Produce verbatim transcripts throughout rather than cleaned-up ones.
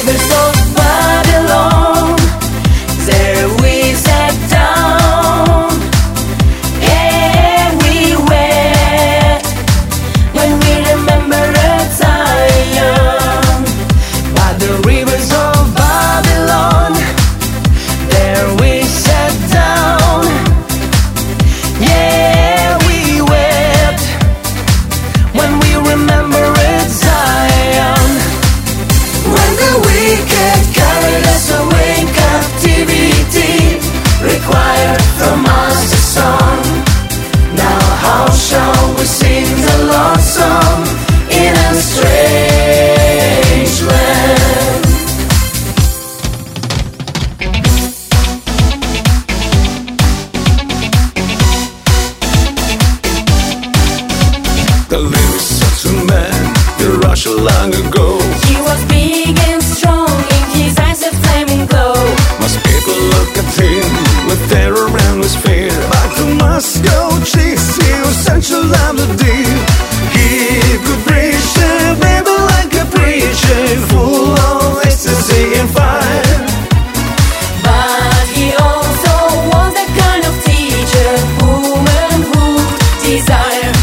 rivers of Babylon, there we sat down. Yeah, we wept when we remembered Zion. By the rivers of Babylon, there we sat down. Yeah, we wept when we remembered Zion. When the wicked carried us away in captivity, required from us a song. Now how shall we sing the Lord's song in a strange land? The little Saxon man, he rushed long ago. He was big and strong, in his eyes a flaming glow. Most people look at him with terror and with fear. But to Moscow, chase he was such a lovely dear. He could preach a Bible like a preacher, full of ecstasy and fire. But he also was the kind of teacher women would desire.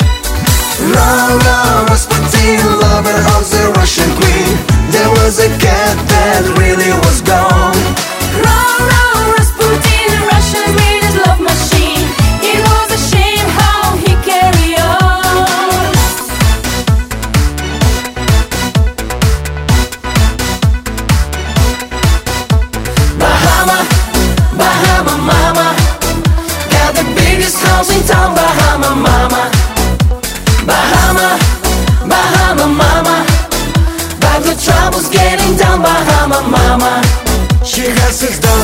Laura Rasputin, lover of the Russian queen. There was a cat that really was gone. Laura Rasputin, Russian greatest love machine. It was a shame how he carried on. Bahama, Bahama mama, got the biggest house in town. Bahama mama, Bahama, Bahama mama, but the trouble's getting down. Bahama mama. She has six down